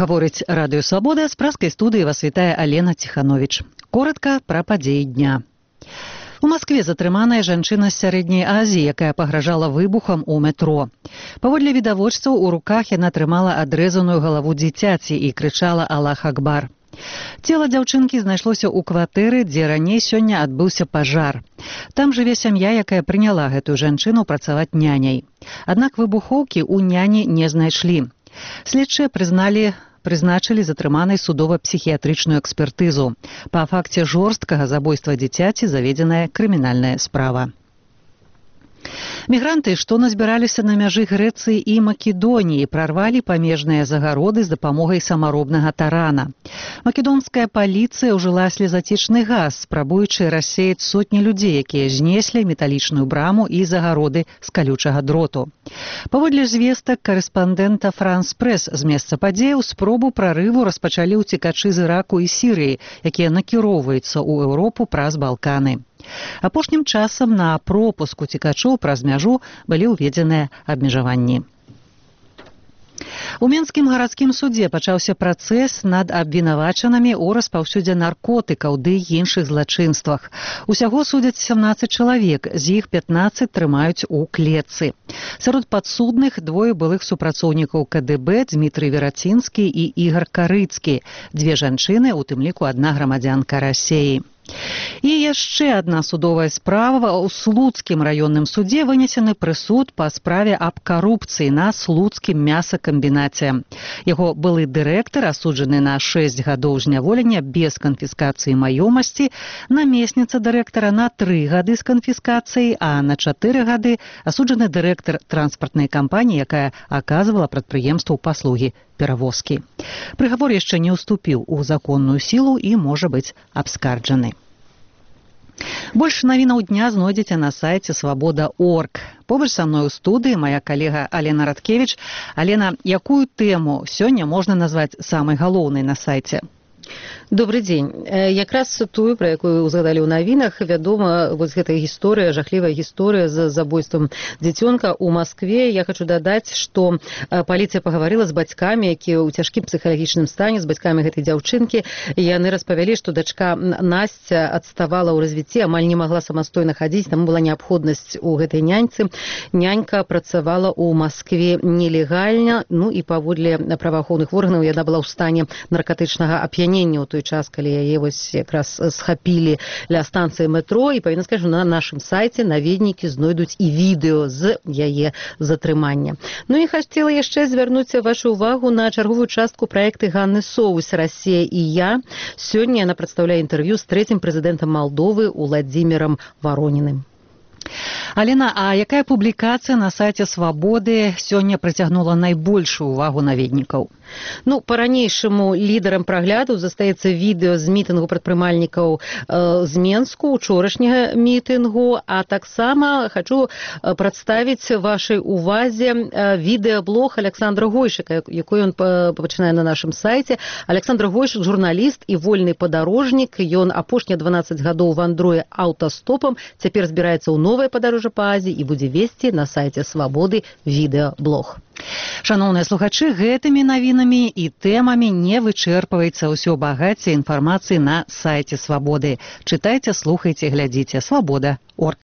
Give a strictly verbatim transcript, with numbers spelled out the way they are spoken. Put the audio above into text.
Гаворыць радыё «Свабода», з праскай студыі вас вітае Алена Ціхановіч. Коротка пра падзеі дня. У Маскве затрыманая жанчына з сярэдняй Азіі, якая пагражала выбухам у метро. Паводле відавочцаў, у руках яна трымала адрэзаную галаву дзіцяці і крычала «Аллах Акбар». Цела дзяўчынкі знайшлося ў кватэры, дзе раней сёння адбыўся пажар. Там жыве сям'я, якая прыняла гэтую жанчыну працаваць няняй. Аднак выбухоўкі ў няні не знайшлі. Следчыя прызналі, прызначылі затрыманай судова-псіхіятрычную экспертызу. Па факце жорсткага забойства дзіцяці заведзеная крымінальная справа. Мігранты, што назбіраліся на мяжы Грэцыі і Македоніі, прарвалі памежныя загароды з дапамогай самаробнага тарана. Македонская паліцыя ўжыла слезацічны газ, спрабуючы рассеяць сотні людзей, якія знеслі металічную браму і загароды з калючага дроту. Паводле звестак карэспандэнта «Франс Прэс» з месца падзеяў, спробу прарыву распачалі ўцекачы з Іраку і Сірыі, якія накіроўваюцца ў Еўропу праз Балканы. Апошнім часам на пропуск уцекачоў праз мяжу былі ўведзеныя абмежаванні. У Менскім гарадскім судзе пачаўся працэс над абвінавачанымі ў распаўсюдзе наркотыкаў ды іншых злачынствах. Усяго судзяць сямнаццаць чалавек, з іх пятнаццаць трымаюць у клетцы. Сярод падсудных двое былых супрацоўнікаў ка дэ бэ Дмітрый Верацінскі і Ігар Карыцкі, дзве жанчыны, у тым ліку адна грамадзянка Расеі. І яшчэ адна судовая справа. У Слуцкім раённым судзе вынесены прысуд па справе аб карупцыі на Слуцкім мясакамбінаце. Яго былы дырэктар асуджаны на шэсць гадоў зняволення без канфіскацыі маёмасці, намесніца дырэктара на тры гады з канфіскацыяй, а на чатыры гады асуджаны дырэктар транспартнай кампаніі, якая аказвала прадпрыемству паслугі перавозкі. Прыгавор яшчэ не ўступіў у законную сілу і можа быць абскарджаны. Больш навінаў дня знойдзеце на сайце свабода точка орг. Побач са мной у студыі моя калега Алена Радкевіч. Алена, якую тэму сёння можна назваць самай галоўнай на сайце? Добрый дзень. Якраз тую, пра якую узгадалі ў навінах, вядома, вось гэтая гісторыя, жахлівая гісторыя з забойствам дзіцёнка ў Маскве. Я хочу дадаць, што паліцыя пагаварыла з бацькамі, якія ў цяжкім псіхалагічным стане, з бацькамі гэтай дзяўчынкі. Яны распавялі, што дачка Насця адставала ў развіцці, амаль не магла самастойна хадзіць, таму была неабходнасць у гэтай няньцы. Нянька працавала ў Маскве нелегальна, ну і паводле праваахоўных органаў яна была ў стане наркатычнага ап'янення ў той час, калі яе вось якраз схапілі ля станцыі метро, і павінна сказаць, што на нашым сайце наведнікі знойдуць і відэо з яе затрымання. Ну і хацела яшчэ звярнуць вашу увагу на чарговую частку праекты Ганны Соус «Расія і я». Сёння яна прадстаўляе інтэрв'ю з трэцім прэзідэнтам Малдовы Уладзімірам Вароніным. Алена, а якая публікацыя на сайце «Свабоды» сёння прыцягнула найбольшую увагу наведнікаў? Ну, па-ранейшаму лідарам праглядаў застаецца відэо з мітынгу прадпрымальнікаў э, з Менску, учорашняга мітынгу, а таксама хочу прадставіць вашай увазе э, відэаблог Александра Гойшыка, якой ён пачынае на нашым сайце. Александр Гойшык – журналіст і вольны падарожнік. Ён апошнія дванаццаць гадоў вандруе аўтастопам, цяпер збіраецца ў новае падарожжа па Азіі і будзе весці на сайце «Свабоды» відэаблог. Шаноўныя слухачы, гэтымі навінамі і тэмамі не вычэрпваецца ўсё багацце інфармацыі на сайце «Свабоды». Чытайце, слухайце, глядзіце. Свабода точка орг.